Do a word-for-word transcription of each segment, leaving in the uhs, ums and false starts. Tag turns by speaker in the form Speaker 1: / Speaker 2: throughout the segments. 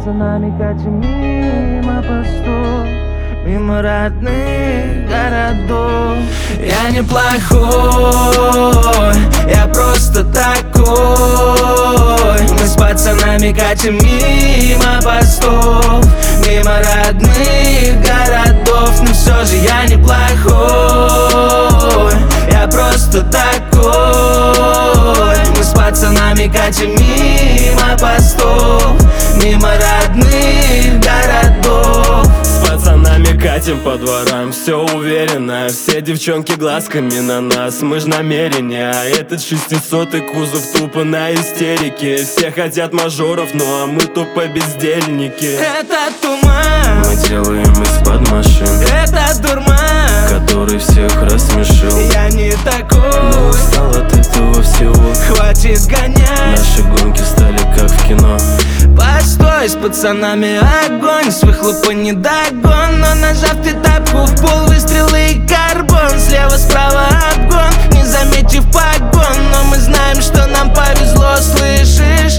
Speaker 1: пацанами катим мимо постов, мимо родных городов. Я не плохой, я просто такой. Мы с пацанами катим мимо постов, мимо родных городов. Но все же я не плохой, я просто такой. Мы с пацанами катим мимо постов, мимо родных городов.
Speaker 2: С пацанами катим по дворам, все уверенно. Все девчонки глазками на нас, мы ж намерения. А этот шестисотый кузов тупо на истерике. Все хотят мажоров, ну а мы тупо бездельники.
Speaker 1: Это туман,
Speaker 2: Мы делаем из-под машин,
Speaker 1: это дурман,
Speaker 2: который всех рассмешил.
Speaker 1: я не такой,
Speaker 2: Но устал от этого всего.
Speaker 1: хватит гонять.
Speaker 2: Наши гонки стали как в кино.
Speaker 1: Постой, с пацанами огонь, с выхлопа не догон. Но нажав ты тапку в пол, выстрелы и карбон. Слева, справа обгон, не заметив погон. Но мы знаем, что нам повезло, слышишь?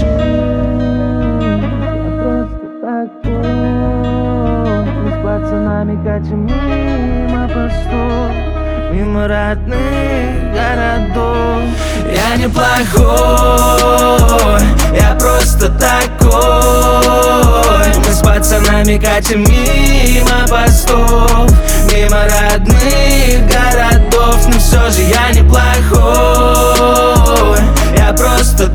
Speaker 1: Мы с пацанами катим мимо постов, мимо родных городов. Я не плохой, я просто такой. Мы с пацанами катим мимо постов, мимо родных городов. Но все же я не плохой, я просто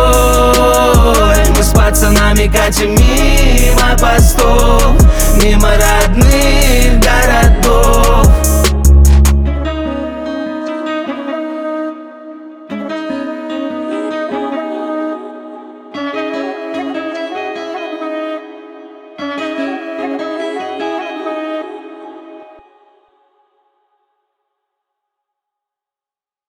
Speaker 1: такой. Мы с пацанами катим мимо постов, мимо